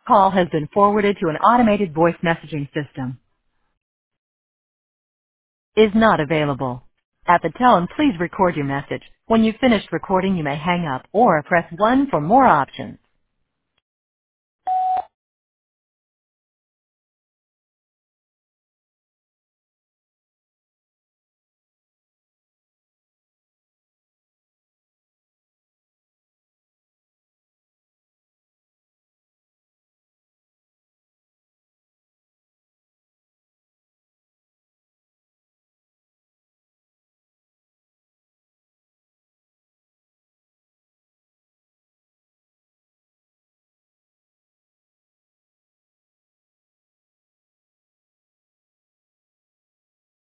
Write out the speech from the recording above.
Call has been forwarded to an automated voice messaging system. Is not available. At the tone, please record your message. When you've finished recording, you may hang up or press 1 for more options.